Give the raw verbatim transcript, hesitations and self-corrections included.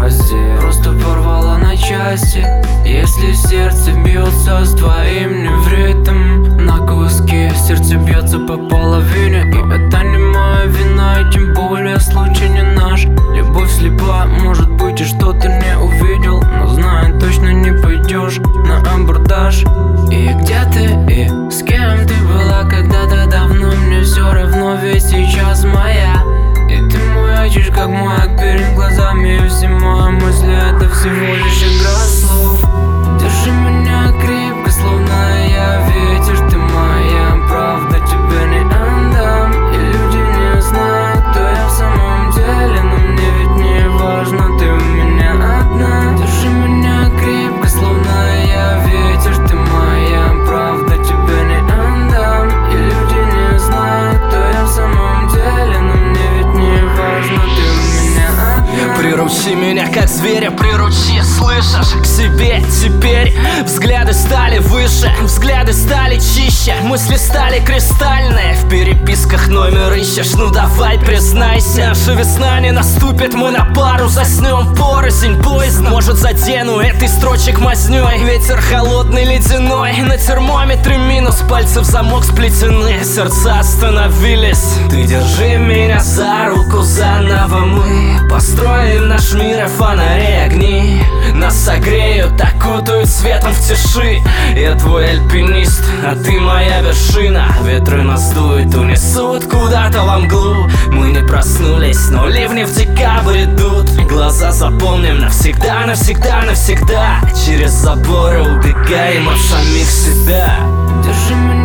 гвозди просто порвала на части. Если сердце бьется с твоим невритом на куски, сердце бьется по половине, и это не моя вина, и тем более случай не наш. Любовь слепа, может быть, и что ты не увидел, но знаю, точно не пойдешь на абордаж. И где ты, и с кем ты была когда-то давно, мне все равно, ведь сейчас моя. И ты маячишь, как маяк перед глазами, и все мои мысли — это всего лишь игра слов. Держи меня крепко, словно я ветер, ты моя правда, тебя не отдам. И люди не знают, кто я в самом деле, но мне ведь не важно, ты у меня одна. Держи меня крепко, словно я ветер, ты моя правда, тебя не отдам. И люди не знают, кто я в самом деле, но мне ведь не важно, ты у меня одна. Приручи меня как зверя, приручи, слышишь? К себе теперь взгляды стали выше, взгляды стали чище, мысли стали кристальные. В переписках номер ищешь, ну давай признайся. Наша весна не наступит, мы на пару заснем порознь, поздно. Может, задену этой строчек мазнёй. Ветер холодный, ледяной, на термометре минус, пальцы в замок сплетены, сердца остановились. Ты держи меня за руку заново, мы построим наш мир, а фонари огни нас согреют, окутают светом в тиши. Я твой альпинист, а ты моя вершина. Ветры нас дуют, унесут куда-то во мглу. Мы не проснулись, но ливни в декабрь идут. Глаза запомним навсегда, навсегда, навсегда. Через заборы убегаем от самих себя. Держи меня